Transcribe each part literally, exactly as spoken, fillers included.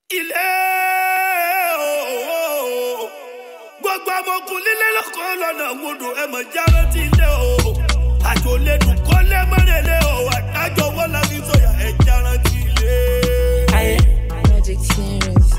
ilé o gbogbo amọ̀kùn lílé lọ́kọ̀ lọ́nà wodò ẹ̀mọ̀ járe ti ilé o àjò lẹ́nu kọ́lé mọ́rẹ̀lẹ́ o àdájọ́ wọ́n lábí sọ̀yà ẹ̀ járe ti ilé. ayé Magic Series.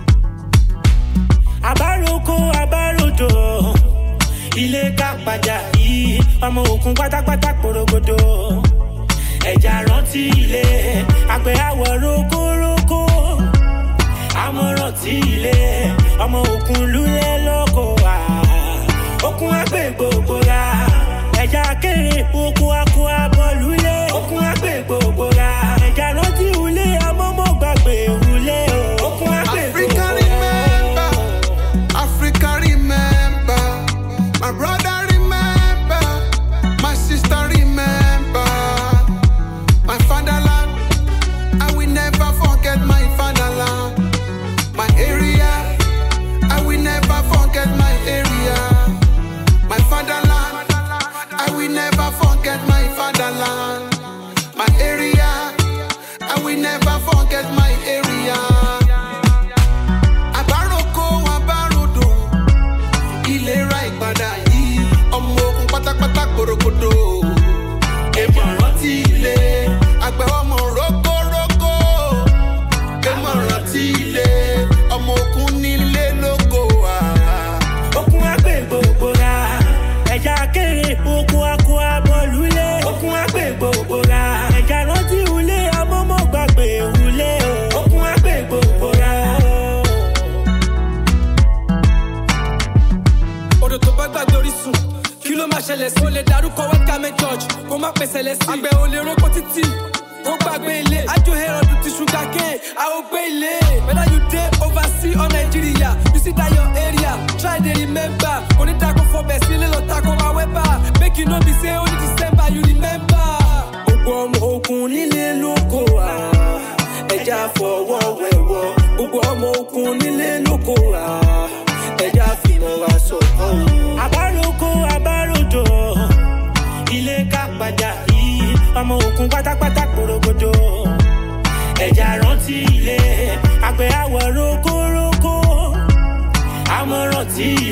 àbáròkó àbáròdò ilé kápadà yìí ọmọ òkun pátápátá porogodo ẹja rántí ilé àgbẹ̀ àwọ̀ rókórókó àmọ̀ràn tí ilé ọmọ òkun lúlẹ̀ lóko wá òkun àgbẹ̀ gbogbo ra ẹja kéré òkun akọ abọ́ lúlẹ̀ òkun àgbẹ̀ gbogbo ra ẹja rántí ilé amọ́mọ́ gbàgbé ìwúlẹ̀ òkun àgbẹ̀ gbogbo ra. Africa remember, my brother remember, my sister remember, my fatherland. I will never forget my fatherland, my area. I will never forget my area, my fatherland. I will never forget my fatherland, my area. I will never forget my area. Ìlera ìpadà yìí ọmọ ogun pátápátá gbòrògbòdò èmọ̀ rántí ilé àgbẹ̀ ọmọ rókórókó èmọ̀ rántí ilé ọmọ ogun nílé lóko wà. Okun àgbẹ̀ gbogbo ra ẹja kéré okun akọ abọ́ lulẹ̀ okun àgbẹ̀ gbogbo ra ẹja rántí ulé amọ́mọ́ gbàgbé ulé okun àgbẹ̀ gbogbo ra. Odò tó bá gbàgbé orísun kí ló máa ṣẹlẹ̀ sí. o lè darúkọ wẹ́kámẹ́ george kó má pèsè lẹ́sìn. àgbẹ̀ ò lè rókò títì kó gbàgbé ilé. ájò herod ti ṣúgà kéè a ó gbé ilé. whether you dey oversea or Nigeria you see that your area try dey remember. onídàkọ̀ fọbẹ̀ sílé lọ́ta kó máa wẹ́bà make you no be say only December you remember. gbogbo ọmọ ogun nílé lóko wá ẹja fọwọ́ wẹ̀wọ̀ gbogbo ọmọ ogun nílé lóko wá ẹja fìmọ̀ wá sọ̀kan. àbáròkó àbáròdò ilé kápadà yìí ọmọ òkun pátápátá porogodo ẹja rántí ilé àgbẹ̀ àwọ̀ rókórókó àmọ̀ràn tí